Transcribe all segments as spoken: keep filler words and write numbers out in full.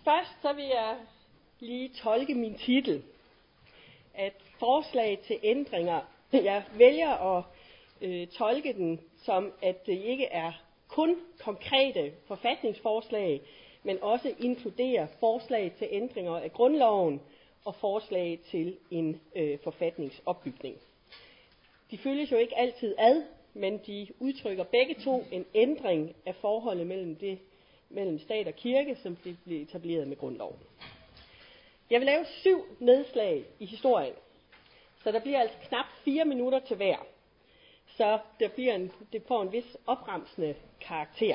Først så vil jeg lige tolke min titel. At forslag til ændringer, jeg vælger at øh, tolke den som, at det ikke er kun konkrete forfatningsforslag, men også inkluderer forslag til ændringer af grundloven og forslag til en øh, forfatningsopbygning. De følges jo ikke altid ad, men de udtrykker begge to en ændring af forholdet mellem, det, mellem stat og kirke, som det blev etableret med grundloven. Jeg vil lave syv nedslag i historien, så der bliver altså knap fire minutter til hver. Så der bliver en, det får en vis opremsende karakter.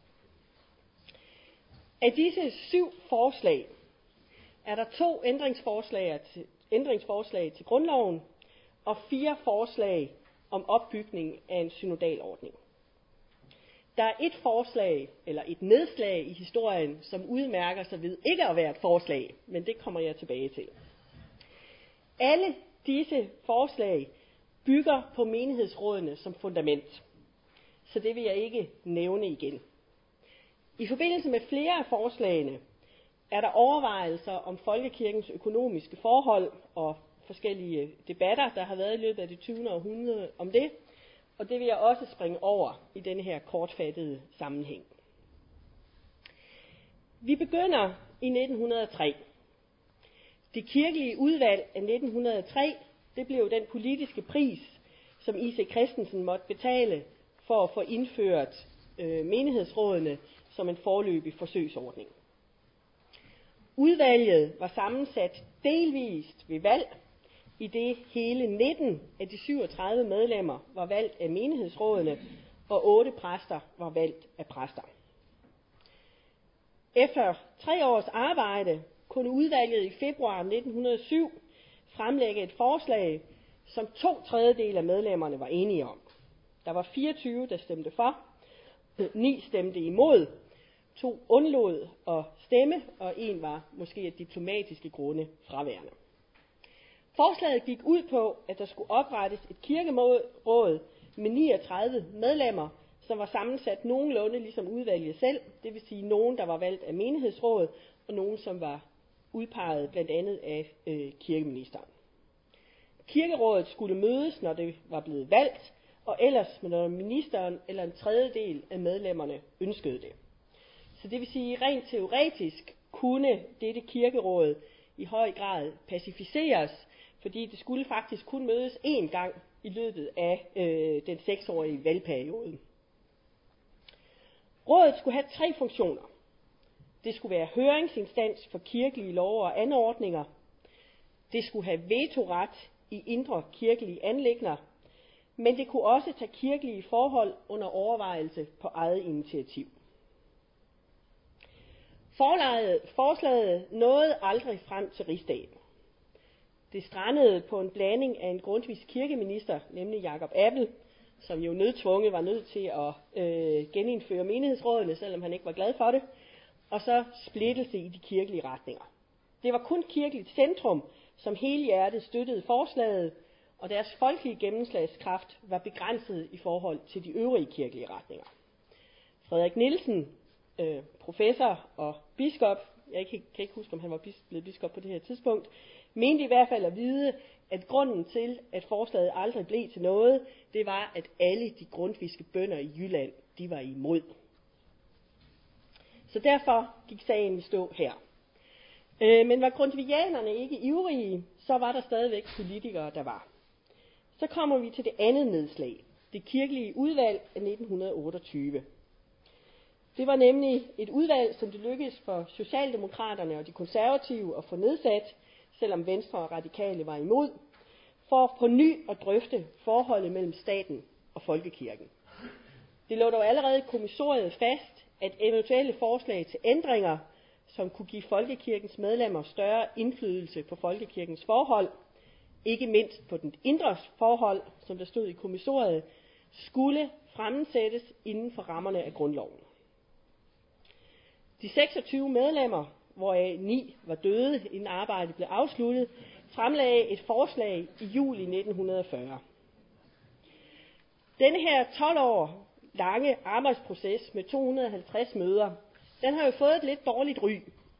Af disse syv forslag er der to ændringsforslag til, ændringsforslag til grundloven og fire forslag om opbygning af en synodalordning. Der er et forslag, eller et nedslag i historien, som udmærker sig ved ikke at være et forslag, men det kommer jeg tilbage til. Alle disse forslag bygger på menighedsrådene som fundament, så det vil jeg ikke nævne igen. I forbindelse med flere af forslagene er der overvejelser om folkekirkens økonomiske forhold og forskellige debatter, der har været i løbet af det tyvende århundrede om det, og det vil jeg også springe over i denne her kortfattede sammenhæng. Vi begynder i nitten hundrede og tre. Det kirkelige udvalg af nitten hundrede og tre, det blev den politiske pris, som I C Christensen måtte betale for at få indført øh, menighedsrådene som en foreløbig forsøgsordning. Udvalget var sammensat delvist ved valg, i det hele nitten af de syvogtredive medlemmer var valgt af menighedsrådene, og otte præster var valgt af præster. Efter tre års arbejde kunne udvalget i februar nitten hundrede og syv fremlægge et forslag, som to tredjedele af medlemmerne var enige om. Der var fireogtyve, der stemte for, ni stemte imod, to undlod at stemme, og en var måske af diplomatiske grunde fraværende. Forslaget gik ud på, at der skulle oprettes et kirkeråd med niogtredive medlemmer, som var sammensat nogenlunde ligesom udvalget selv, det vil sige nogen, der var valgt af menighedsrådet, og nogen, som var udpeget blandt andet af øh, kirkeministeren. Kirkerådet skulle mødes, når det var blevet valgt, og ellers når ministeren eller en tredjedel af medlemmerne ønskede det. Så det vil sige, rent teoretisk kunne dette kirkeråd i høj grad pacificeres, fordi det skulle faktisk kun mødes én gang i løbet af øh, den seksårige valgperiode. Rådet skulle have tre funktioner. Det skulle være høringsinstans for kirkelige love og anordninger. Det skulle have vetoret i indre kirkelige anliggender, men det kunne også tage kirkelige forhold under overvejelse på eget initiativ. Forlaget, forslaget nåede aldrig frem til rigsdagen. Det strandede på en blanding af en grundtvigsk kirkeminister, nemlig Jacob Appel, som jo nødtvunget var nødt til at øh, genindføre menighedsrådene, selvom han ikke var glad for det, og så splittelse i de kirkelige retninger. Det var kun Kirkeligt Centrum, som helhjertet støttede forslaget, og deres folkelige gennemslagskraft var begrænset i forhold til de øvrige kirkelige retninger. Frederik Nielsen, øh, professor og biskop, jeg kan ikke huske, om han var blevet biskop på det her tidspunkt, mente i hvert fald at vide, at grunden til, at forslaget aldrig blev til noget, det var, at alle de grundtvigske bønder i Jylland, de var imod. Så derfor gik sagen i stå her. Øh, men var grundtvigianerne ikke ivrige, så var der stadigvæk politikere, der var. Så kommer vi til det andet nedslag, det kirkelige udvalg af nitten hundrede og otteogtyve. Det var nemlig et udvalg, som det lykkedes for Socialdemokraterne og de konservative at få nedsat, selvom Venstre og Radikale var imod, for på ny at drøfte forholdet mellem staten og folkekirken. Det lå dog allerede i kommissoriet fast, at eventuelle forslag til ændringer, som kunne give folkekirkens medlemmer større indflydelse på folkekirkens forhold, ikke mindst på den indre forhold, som der stod i kommissoriet, skulle fremsættes inden for rammerne af grundloven. De seksogtyve medlemmer, hvoraf ni var døde, inden arbejdet blev afsluttet, fremlagde et forslag i juli nitten hundrede og fyrre. Denne her tolv år lange arbejdsproces med to hundrede og halvtreds møder, den har jo fået et lidt dårligt ry.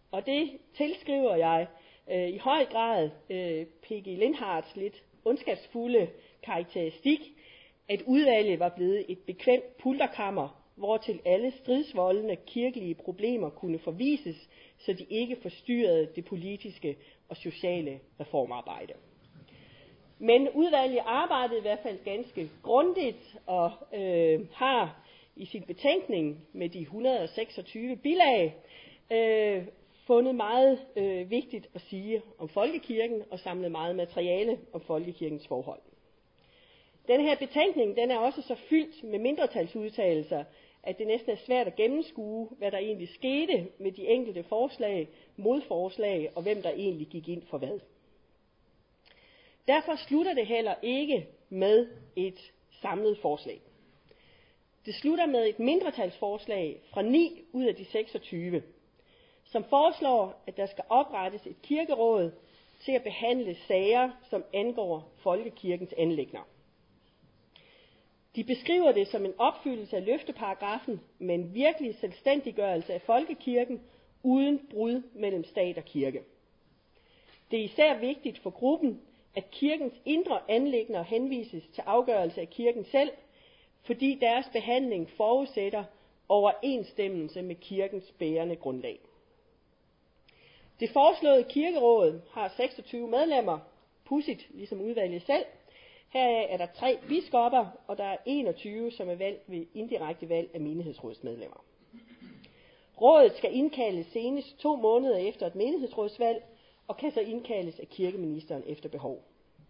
Og det tilskriver jeg øh, i høj grad øh, P G Lindhardts lidt ondskabsfulde karakteristik, at udvalget var blevet et bekvemt pulterkammer, hvortil alle stridsvoldende kirkelige problemer kunne forvises, så de ikke forstyrrede det politiske og sociale reformarbejde. Men udvalget arbejdede i hvert fald ganske grundigt og øh, har i sin betænkning med de et hundrede og seksogtyve bilag øh, fundet meget øh, vigtigt at sige om folkekirken og samlet meget materiale om folkekirkens forhold. Den her betænkning den er også så fyldt med mindretalsudtalelser, at det næsten er svært at gennemskue, hvad der egentlig skete med de enkelte forslag, modforslag og hvem der egentlig gik ind for hvad. Derfor slutter det heller ikke med et samlet forslag. Det slutter med et mindretalsforslag fra ni ud af de seksogtyve, som foreslår, at der skal oprettes et kirkeråd til at behandle sager, som angår folkekirkens anliggender. De beskriver det som en opfyldelse af løfteparagrafen med en virkelig selvstændiggørelse af folkekirken uden brud mellem stat og kirke. Det er især vigtigt for gruppen, at kirkens indre anliggender henvises til afgørelse af kirken selv, fordi deres behandling forudsætter overensstemmelse med kirkens bærende grundlag. Det foreslåede kirkeråd har seksogtyve medlemmer, pudsigt ligesom udvalget selv. Heraf er der tre biskopper, og der er enogtyve, som er valgt ved indirekte valg af menighedsrådsmedlemmer. Rådet skal indkaldes senest to måneder efter et menighedsrådsvalg, og kan så indkaldes af kirkeministeren efter behov.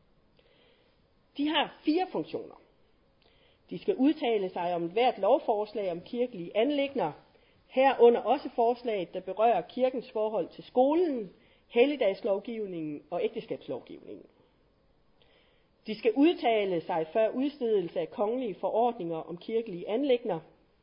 De har fire funktioner. De skal udtale sig om hvert lovforslag om kirkelige anliggender, herunder også forslag, der berører kirkens forhold til skolen, helligdagslovgivningen og ægteskabslovgivningen. De skal udtale sig før udstedelse af kongelige forordninger om kirkelige anliggender.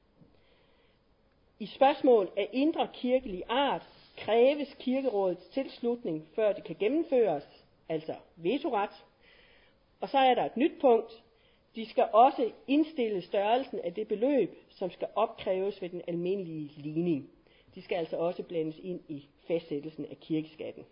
I spørgsmål af indre kirkelig art kræves kirkerådets tilslutning, før det kan gennemføres, altså vetoret. Og så er der et nyt punkt. De skal også indstille størrelsen af det beløb, som skal opkræves ved den almindelige ligning. De skal altså også blandes ind i fastsættelsen af kirkeskatten.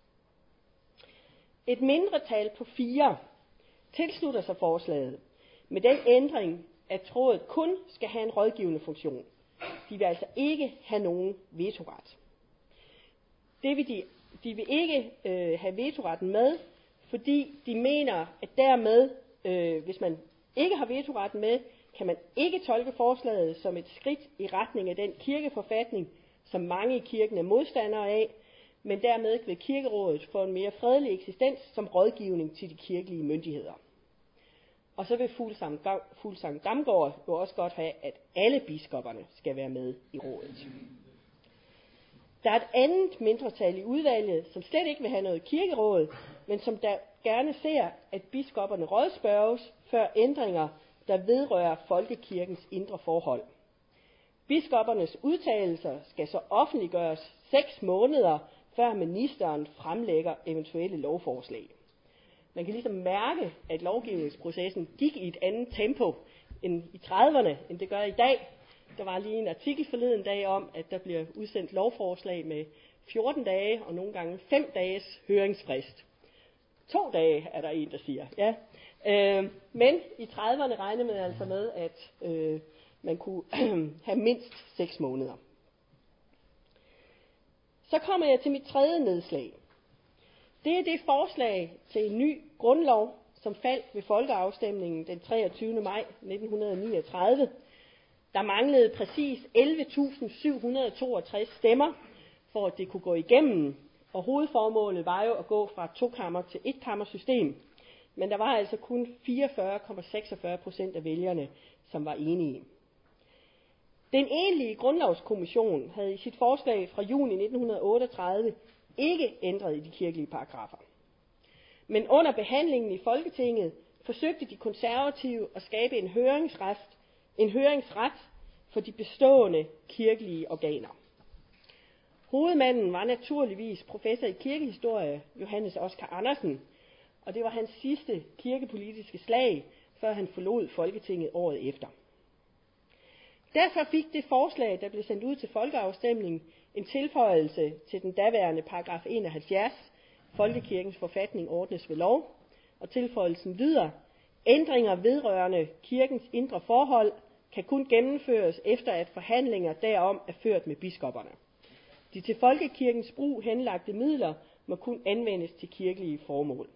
Et mindretal på fire tilslutter sig forslaget med den ændring, at rådet kun skal have en rådgivende funktion. De vil altså ikke have nogen vetoret. Det vil de, de vil ikke øh, have vetoretten med, fordi de mener, at dermed, øh, hvis man ikke har vetoretten med, kan man ikke tolke forslaget som et skridt i retning af den kirkeforfatning, som mange i kirken er modstandere af, men dermed vil kirkerådet få en mere fredelig eksistens som rådgivning til de kirkelige myndigheder. Og så vil Fuglsang Damgaard jo også godt have, at alle biskopperne skal være med i rådet. Der er et andet mindretal i udvalget, som slet ikke vil have noget kirkeråd, men som der gerne ser, at biskopperne rådspørges før ændringer, der vedrører folkekirkens indre forhold. Biskoppernes udtalelser skal så offentliggøres seks måneder, før ministeren fremlægger eventuelle lovforslag. Man kan ligesom mærke, at lovgivningsprocessen gik i et andet tempo end i trediverne, end det gør i dag. Der var lige en artikel forleden dag om, at der bliver udsendt lovforslag med fjorten dage og nogle gange fem dages høringsfrist. To dage er der en, der siger. Ja. Øh, men i trediverne regnede man altså med, at øh, man kunne have mindst seks måneder. Så kommer jeg til mit tredje nedslag. Det er det forslag til en ny grundlov, som faldt ved folkeafstemningen den treogtyvende maj nitten niogtredive. Der manglede præcis elleve tusind syv hundrede og toogtres stemmer, for at det kunne gå igennem. Og hovedformålet var jo at gå fra et tokammer til et kammersystem. Men der var altså kun fireogfyrre komma seksogfyrre procent af vælgerne, som var enige. Den egentlige grundlovskommission havde i sit forslag fra juni nitten otteogtredive ikke ændret i de kirkelige paragrafer. Men under behandlingen i Folketinget forsøgte de konservative at skabe en høringsret, en høringsret for de bestående kirkelige organer. Hovedmanden var naturligvis professor i kirkehistorie Johannes Oskar Andersen, og det var hans sidste kirkepolitiske slag, før han forlod Folketinget året efter. Derfor fik det forslag, der blev sendt ud til folkeafstemning, en tilføjelse til den daværende paragraf enoghalvfjerds, Folkekirkens forfatning ordnes ved lov, og tilføjelsen lyder: ændringer vedrørende kirkens indre forhold kan kun gennemføres efter at forhandlinger derom er ført med biskopperne. De til folkekirkens brug henlagte midler må kun anvendes til kirkelige formål.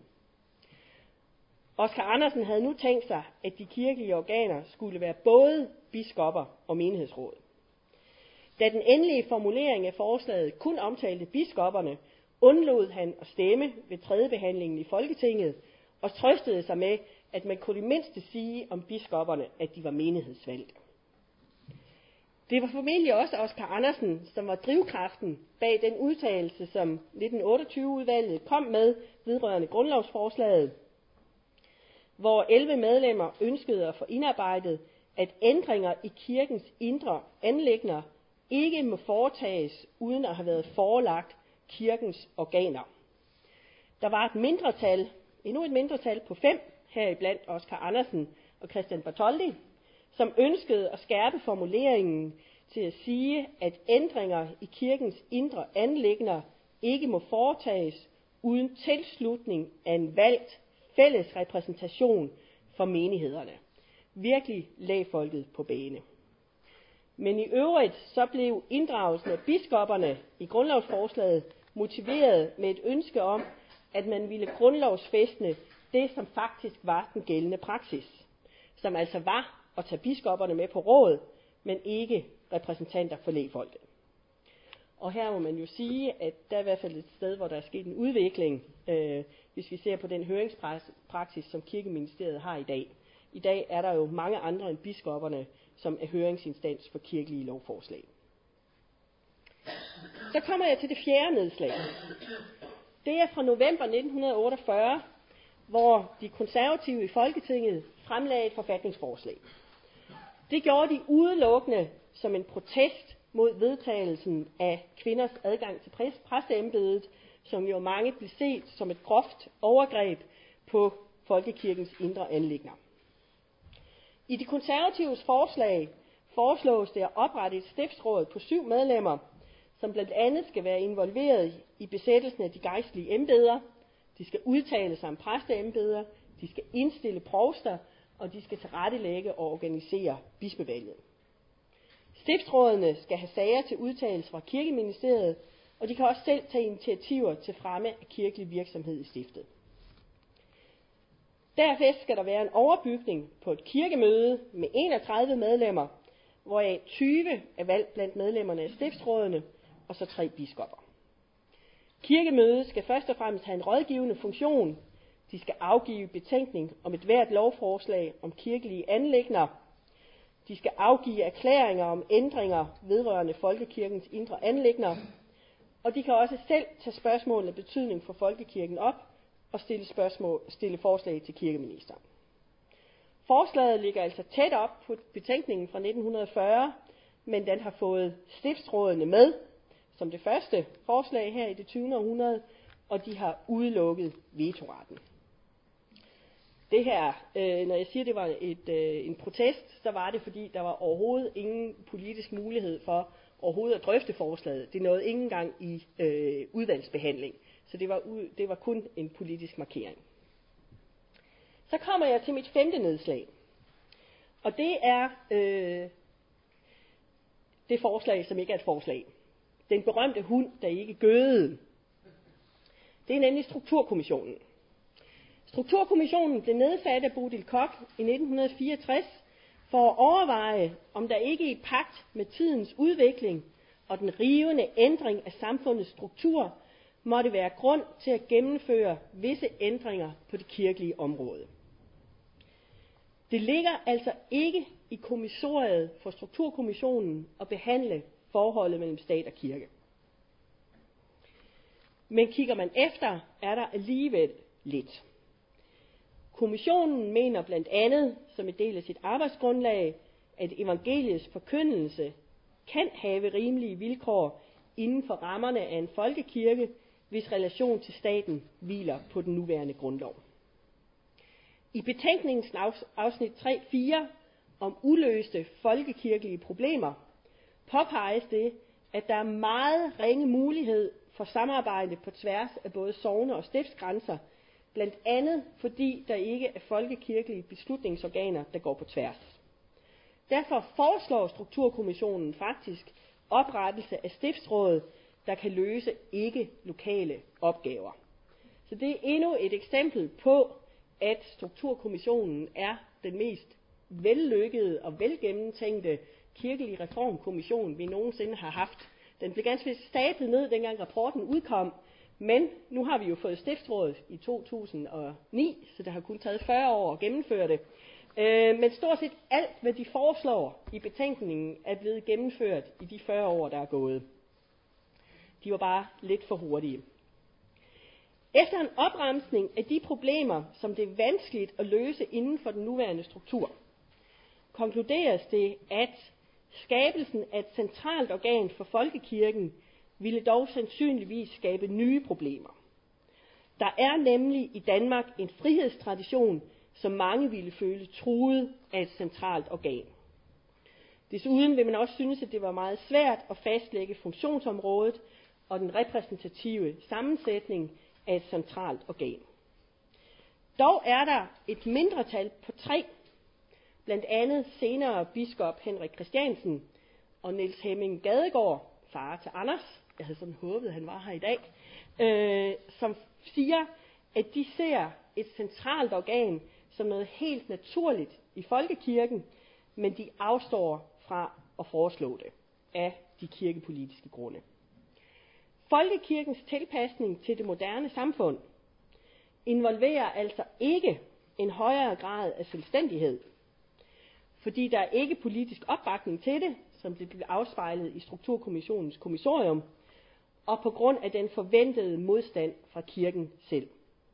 Oscar Andersen havde nu tænkt sig, at de kirkelige organer skulle være både biskopper og menighedsråd. Da den endelige formulering af forslaget kun omtalte biskopperne, undlod han at stemme ved tredjebehandlingen i Folketinget og trøstede sig med, at man kunne det mindste sige om biskopperne, at de var menighedsvalgte. Det var formentlig også Oscar Andersen, som var drivkraften bag den udtalelse, som nitten otteogtyve-udvalget kom med vedrørende grundlovsforslaget, hvor elleve medlemmer ønskede at få indarbejdet, at ændringer i kirkens indre anliggender ikke må foretages uden at have været forelagt kirkens organer. Der var et mindretal, endnu et mindretal på fem, heriblandt Oscar Andersen og Christian Bartholdi, som ønskede at skærpe formuleringen til at sige, at ændringer i kirkens indre anliggender ikke må foretages uden tilslutning af en valgt fælles repræsentation for menighederne. Virkelig lægfolket på bane. Men i øvrigt så blev inddragelsen af biskopperne i grundlovsforslaget motiveret med et ønske om, at man ville grundlovsfæstne det, som faktisk var den gældende praksis, som altså var at tage biskopperne med på råd, men ikke repræsentanter for lægfolket. Og her må man jo sige, at der er i hvert fald et sted, hvor der er sket en udvikling, øh, hvis vi ser på den høringspraksis, som Kirkeministeriet har i dag. I dag er der jo mange andre end biskopperne, som er høringsinstans for kirkelige lovforslag. Så kommer jeg til det fjerde nedslag. Det er fra november nitten otteogfyrre, hvor de konservative i Folketinget fremlagde et forfatningsforslag. Det gjorde de udelukkende som en protest mod vedtagelsen af kvinders adgang til præsteembedet, som jo mange blev set som et groft overgreb på folkekirkens indre anliggender. I de konservatives forslag foreslås det at oprette et stiftsråd på syv medlemmer, som blandt andet skal være involveret i besættelsen af de gejstlige embeder. De skal udtale sig om præsteembeder, de skal indstille provster, og de skal tilrettelægge og organisere bispevalget. Stiftsrådene skal have sager til udtalelse fra Kirkeministeriet, og de kan også selv tage initiativer til fremme af kirkelig virksomhed i stiftet. Derefter skal der være en overbygning på et kirkemøde med enogtredive medlemmer, hvoraf tyve er valgt blandt medlemmerne af stiftsrådene, og så tre biskopper. Kirkemødet skal først og fremmest have en rådgivende funktion. De skal afgive betænkning om et hvert lovforslag om kirkelige anliggender. De skal afgive erklæringer om ændringer vedrørende folkekirkens indre anliggender. Og de kan også selv tage spørgsmål af betydning for folkekirken op og stille, spørgsmål, stille forslag til kirkeministeren. Forslaget ligger altså tæt op på betænkningen fra nitten fyrre, men den har fået stiftsrådene med som det første forslag her i det tyvende århundrede, og de har udelukket vetoretten. Det her, øh, når jeg siger, det var et, øh, en protest, så var det, fordi der var overhovedet ingen politisk mulighed for overhovedet at drøfte forslaget. Det nåede ikke engang i øh, udvalgsbehandling, så det var, ud, det var kun en politisk markering. Så kommer jeg til mit femte nedslag, og det er øh, det forslag, som ikke er et forslag. Den berømte hund, der ikke gøede. Det er nemlig Strukturkommissionen. Strukturkommissionen blev nedsat af Bodil Koch i nitten fireogtres for at overveje, om der ikke i pagt med tidens udvikling og den rivende ændring af samfundets struktur måtte være grund til at gennemføre visse ændringer på det kirkelige område. Det ligger altså ikke i kommissoriet for Strukturkommissionen at behandle forholdet mellem stat og kirke. Men kigger man efter, er der alligevel lidt. Kommissionen mener blandt andet, som en del af sit arbejdsgrundlag, at evangeliets forkyndelse kan have rimelige vilkår inden for rammerne af en folkekirke, hvis relation til staten hviler på den nuværende grundlov. I betænkningens afsnit tre fire om uløste folkekirkelige problemer påpeges det, at der er meget ringe mulighed for samarbejde på tværs af både sogne- og stiftsgrænser, blandt andet fordi der ikke er folkekirkelige beslutningsorganer, der går på tværs. Derfor foreslår Strukturkommissionen faktisk oprettelse af stiftsråd, der kan løse ikke-lokale opgaver. Så det er endnu et eksempel på, at Strukturkommissionen er den mest vellykkede og velgennemtænkte kirkelige reformkommission, vi nogensinde har haft. Den blev ganske vist stablet ned, dengang rapporten udkom, men nu har vi jo fået stiftsrådet i to tusind og ni, så det har kun taget fyrre år at gennemføre det. Øh, men stort set alt, hvad de foreslår i betænkningen, er blevet gennemført i de fyrre år, der er gået. De var bare lidt for hurtige. Efter en opremsning af de problemer, som det er vanskeligt at løse inden for den nuværende struktur, konkluderes det, at skabelsen af et centralt organ for folkekirken ville dog sandsynligvis skabe nye problemer. Der er nemlig i Danmark en frihedstradition, som mange ville føle truet af et centralt organ. Desuden vil man også synes, at det var meget svært at fastlægge funktionsområdet og den repræsentative sammensætning af et centralt organ. Dog er der et mindretal på tre, blandt andet senere biskop Henrik Christiansen og Niels Hemming Gadegaard, far til Anders, jeg havde sådan håbet, at han var her i dag, øh, som siger, at de ser et centralt organ som noget helt naturligt i folkekirken, men de afstår fra at foreslå det af de kirkepolitiske grunde. Folkekirkens tilpasning til det moderne samfund involverer altså ikke en højere grad af selvstændighed, fordi der er ikke politisk opbakning til det, som det blev afspejlet i Strukturkommissionens kommissorium, og på grund af den forventede modstand fra kirken selv.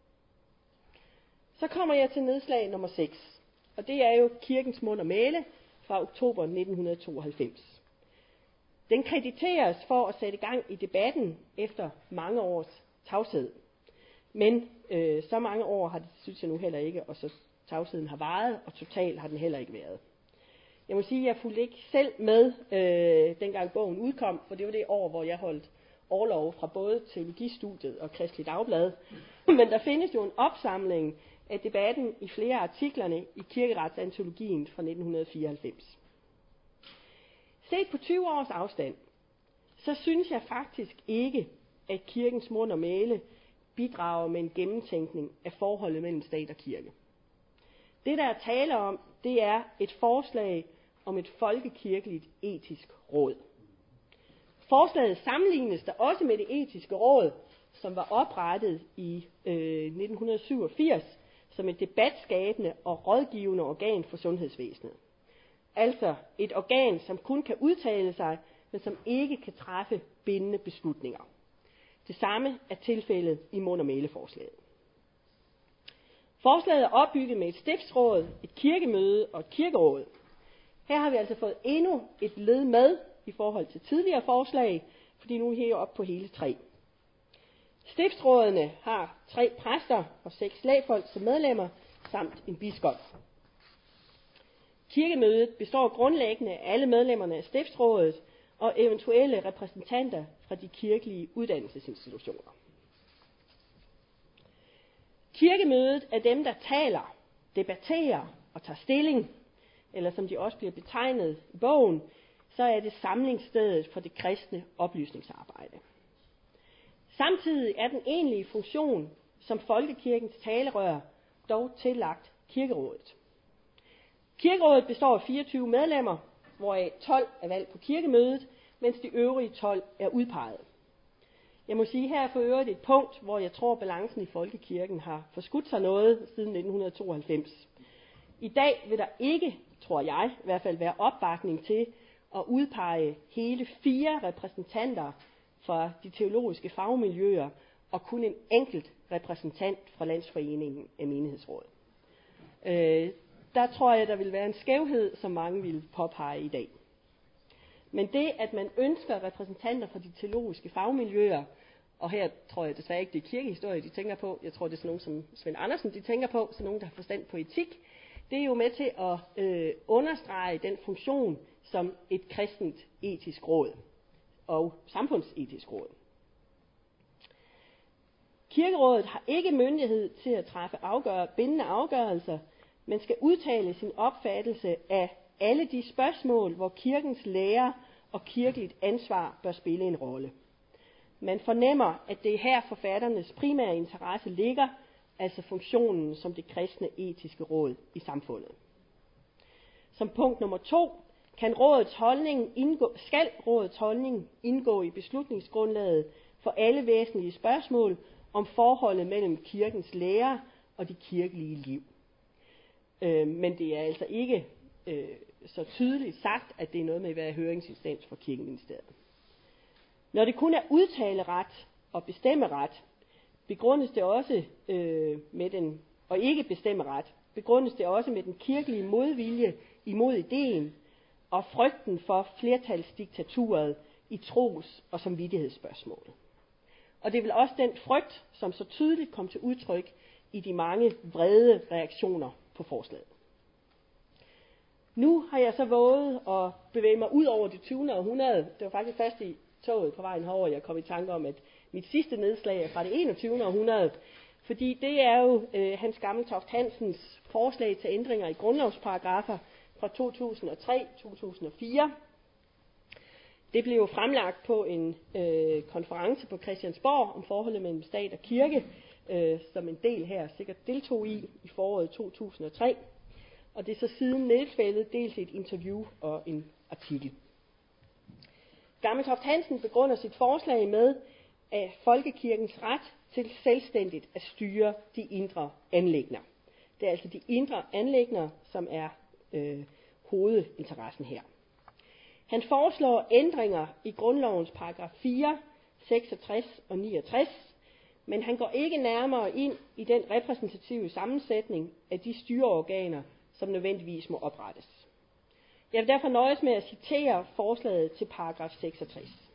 Så kommer jeg til nedslag nummer seks, og det er jo Kirkens Mund og Mæle fra oktober nitten tooghalvfems. Den krediteres for at sætte gang i debatten efter mange års tavshed. Men øh, så mange år har det, synes jeg nu heller ikke, og så tavsheden har varet, og totalt har den heller ikke været. Jeg må sige, at jeg fulgte ikke selv med, øh, dengang bogen udkom, for det var det år, hvor jeg holdt orlov fra både teologistudiet og Kristelig Dagblad. Men der findes jo en opsamling af debatten i flere af artiklerne i Kirkeretsantologien fra nitten fireoghalvfems. Set på tyve års afstand, så synes jeg faktisk ikke, at Kirkens Mund og Mæle bidrager med en gennemtænkning af forholdet mellem stat og kirke. Det, der er tale om, det er et forslag om et folkekirkeligt etisk råd. Forslaget sammenlignes der også med det etiske råd, som var oprettet i øh, nitten syvogfirs som et debatskabende og rådgivende organ for sundhedsvæsenet. Altså et organ, som kun kan udtale sig, men som ikke kan træffe bindende beslutninger. Det samme er tilfældet i Mund og Mæle-forslaget. Forslaget er opbygget med et stiftsråd, et kirkemøde og et kirkeråd. Her har vi altså fået endnu et led med i forhold til tidligere forslag, fordi nu er vi oppe på hele tre. Stiftsrådene har tre præster og seks lægfolk som medlemmer, samt en biskop. Kirkemødet består grundlæggende af alle medlemmerne af stiftsrådet og eventuelle repræsentanter fra de kirkelige uddannelsesinstitutioner. Kirkemødet er dem, der taler, debatterer og tager stilling, eller som de også bliver betegnet i bogen, så er det samlingsstedet for det kristne oplysningsarbejde. Samtidig er den egentlige funktion som folkekirkens talerør dog tillagt kirkerådet. Kirkerådet består af fireogtyve medlemmer, hvoraf tolv er valgt på kirkemødet, mens de øvrige tolv er udpeget. Jeg må sige her for øvrigt et punkt, hvor jeg tror, balancen i folkekirken har forskudt sig noget siden nitten tooghalvfems. I dag vil der ikke, tror jeg, i hvert fald være opbakning til at udpege hele fire repræsentanter fra de teologiske fagmiljøer og kun en enkelt repræsentant fra Landsforeningen af Menighedsråd. Øh, der tror jeg, der vil være en skævhed, som mange vil påpege i dag. Men det, at man ønsker repræsentanter fra de teologiske fagmiljøer, og her tror jeg desværre ikke, det er kirkehistorie, de tænker på, jeg tror, det er sådan nogen som Svend Andersen, de tænker på, så nogen, der har forstand på etik, det er jo med til at øh, understrege den funktion som et kristent etisk råd og Samfundsetisk Råd. Kirkerådet har ikke myndighed til at træffe afgør, bindende afgørelser, men skal udtale sin opfattelse af alle de spørgsmål, hvor kirkens lære og kirkeligt ansvar bør spille en rolle. Man fornemmer, at det er her forfatternes primære interesse ligger, altså funktionen som det kristne etiske råd i samfundet. Som punkt nummer to kan rådets holdning indgå, skal rådets holdning indgå i beslutningsgrundlaget for alle væsentlige spørgsmål om forholdet mellem kirkens lære og det kirkelige liv. Øh, men det er altså ikke øh, så tydeligt sagt, at det er noget med at være høringsinstans for Kirkeministeriet. Når det kun er udtaleret og bestemmeret, begrundes det også øh, med den, og ikke bestemmeret, begrundes det også med den kirkelige modvilje imod ideen og frygten for flertalsdiktaturet i tros- og samvittighedsspørgsmål. Og det er vel også den frygt, som så tydeligt kom til udtryk i de mange vrede reaktioner på forslaget. Nu har jeg så våget at bevæge mig ud over det tyvende århundrede. Det var faktisk først i toget på vejen herover, jeg kom i tanke om, at mit sidste nedslag er fra det enogtyvende århundrede. Fordi det er jo øh, Hans Gammeltoft Hansens forslag til ændringer i grundlovsparagrafer fra to tusind og tre til to tusind og fire. Det blev jo fremlagt på en øh, konference på Christiansborg om forholdet mellem stat og kirke, øh, som en del her sikkert deltog i i foråret to tusind og tre. Og det er så siden nedfældet dels et interview og en artikel. Gammeltoft Hansen begrunder sit forslag med, at folkekirkens ret til selvstændigt at styre de indre anliggender. Det er altså de indre anliggender, som er øh, hovedinteressen her. Han foreslår ændringer i grundlovens paragraf fire, seksogtres og niogtres, men han går ikke nærmere ind i den repræsentative sammensætning af de styreorganer, som nødvendigvis må oprettes. Jeg vil derfor nøjes med at citere forslaget til paragraf seksogtres.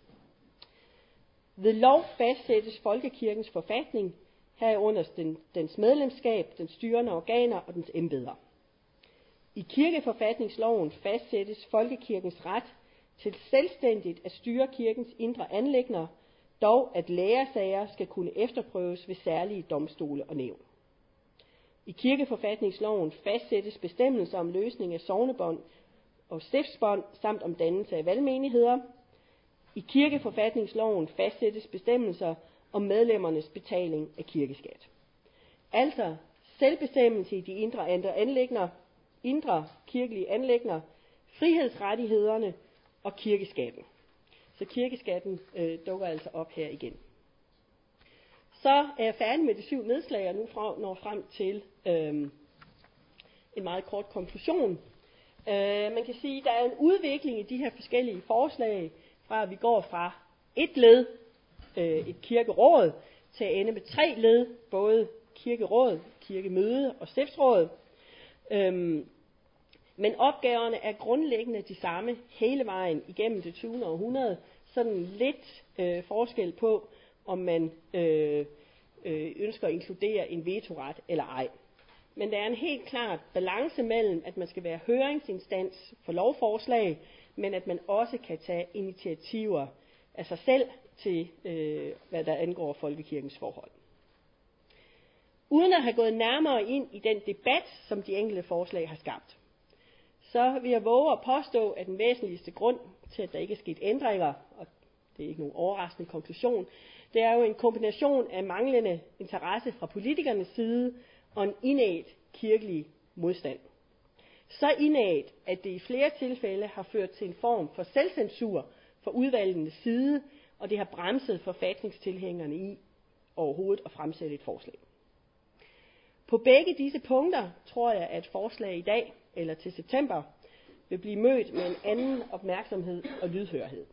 Ved lov fastsættes folkekirkens forfatning, herunder den, dens medlemskab, dens styrende organer og dens embeder. I kirkeforfatningsloven fastsættes folkekirkens ret til selvstændigt at styre kirkens indre anliggender, dog at læresager skal kunne efterprøves ved særlige domstole og nævn. I kirkeforfatningsloven fastsættes bestemmelser om løsning af sognebånd og stiftsbånd samt om dannelse af valgmenigheder. I kirkeforfatningsloven fastsættes bestemmelser om medlemmernes betaling af kirkeskat. Altså selvbestemmelse i de indre anliggender, indre kirkelige anliggender, frihedsrettighederne og kirkeskatten. Så kirkeskatten øh, dukker altså op her igen. Så er jeg færdig med de syv nedslag, og nu fra, når frem til øh, en meget kort konklusion. Øh, man kan sige, at der er en udvikling i de her forskellige forslag, fra at vi går fra et led, øh, et kirkeråd, til at ende med tre led, både kirkeråd, kirkemøde og stiftsråd. Øhm, men opgaverne er grundlæggende de samme hele vejen igennem det tyvende århundrede. Sådan lidt øh, forskel på, om man øh, øh, ønsker at inkludere en vetoret eller ej. Men der er en helt klart balance mellem, at man skal være høringsinstans for lovforslag, men at man også kan tage initiativer af sig selv til, øh, hvad der angår folkekirkens forhold. Uden at have gået nærmere ind i den debat, som de enkelte forslag har skabt, så vil jeg våge at påstå, at den væsentligste grund til, at der ikke er sket ændringer, og det er ikke nogen overraskende konklusion, det er jo en kombination af manglende interesse fra politikernes side og en indædt kirkelig modstand. Så indædt, at det i flere tilfælde har ført til en form for selvcensur fra udvalgenes side, og det har bremset forfatningstilhængerne i overhovedet at fremsætte et forslag. På begge disse punkter tror jeg, at forslag i dag eller til september vil blive mødt med en anden opmærksomhed og lydhørhed.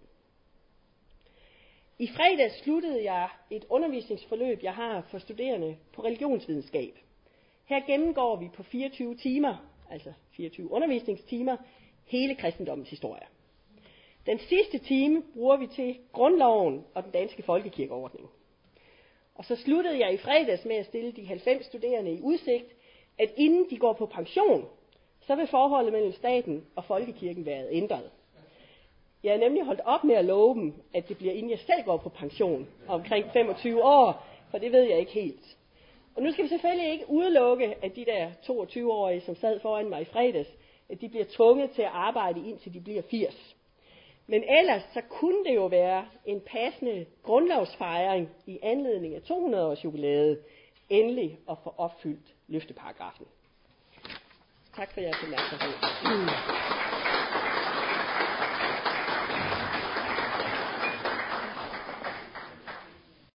I fredags sluttede jeg et undervisningsforløb, jeg har for studerende på religionsvidenskab. Her gennemgår vi på fireogtyve timer, altså fireogtyve undervisningstimer, hele kristendommens historie. Den sidste time bruger vi til grundloven og den danske folkekirkeordning. Og så sluttede jeg i fredags med at stille de halvfems studerende i udsigt, at inden de går på pension, så vil forholdet mellem staten og folkekirken være ændret. Jeg er nemlig holdt op med at love dem, at det bliver inden jeg selv går på pension omkring femogtyve år, for det ved jeg ikke helt. Og nu skal vi selvfølgelig ikke udelukke, at de der toogtyve-årige, som sad foran mig i fredags, at de bliver tvunget til at arbejde indtil de bliver firs. Men ellers så kunne det jo være en passende grundlovsfejring i anledning af to hundrede års jubilæet, endelig at få opfyldt løfteparagrafen. Tak for jeres opmærksomhed.